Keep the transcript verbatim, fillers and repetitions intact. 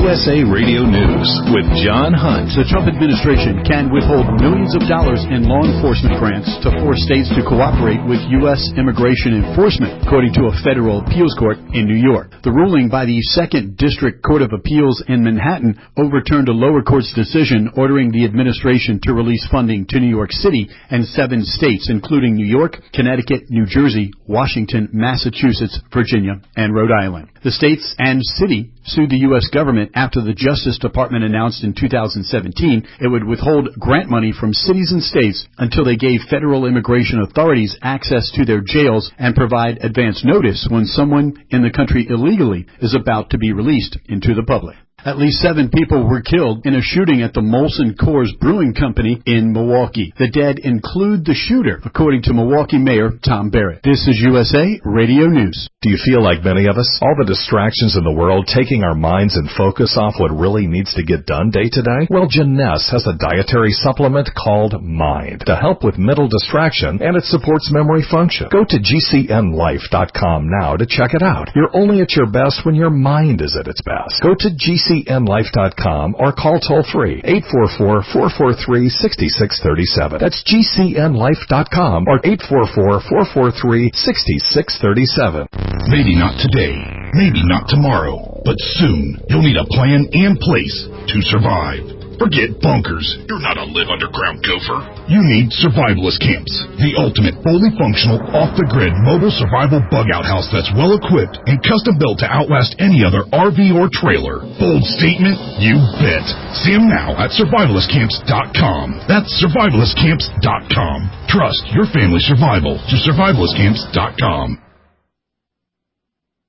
U S A Radio News with John Hunt. The Trump administration can withhold millions of dollars in law enforcement grants to force states to cooperate with U S immigration enforcement, according to a federal appeals court in New York. The ruling by the Second District Court of Appeals in Manhattan overturned a lower court's decision ordering the administration to release funding to New York City and seven states, including New York, Connecticut, New Jersey, Washington, Massachusetts, Virginia, and Rhode Island. The states and city sued the U S government after the Justice Department announced in two thousand seventeen it would withhold grant money from cities and states until they gave federal immigration authorities access to their jails and provide advance notice when someone in the country illegally is about to be released into the public. At least seven people were killed in a shooting at the Molson Coors Brewing Company in Milwaukee. The dead include the shooter, according to Milwaukee Mayor Tom Barrett. This is U S A Radio News. Do you feel like many of us? All the distractions in the world taking our minds and focus off what really needs to get done day to day? Well, Jeunesse has a dietary supplement called Mind to help with mental distraction, and it supports memory function. Go to G C N life dot com now to check it out. You're only at your best when your mind is at its best. Go to G C N life dot com or call toll-free eight four four, four four three, six six three seven. That's G C N life dot com or eight four four, four four three, six six three seven. Maybe not today, maybe not tomorrow, but soon you'll need a plan and place to survive. Forget bunkers. You're not a live underground gopher. You need Survivalist Camps, the ultimate fully functional, off-the-grid mobile survival bug-out house that's well-equipped and custom-built to outlast any other R V or trailer. Bold statement? You bet. See them now at survivalist camps dot com. That's survivalist camps dot com. Trust your family's survival to survivalist camps dot com.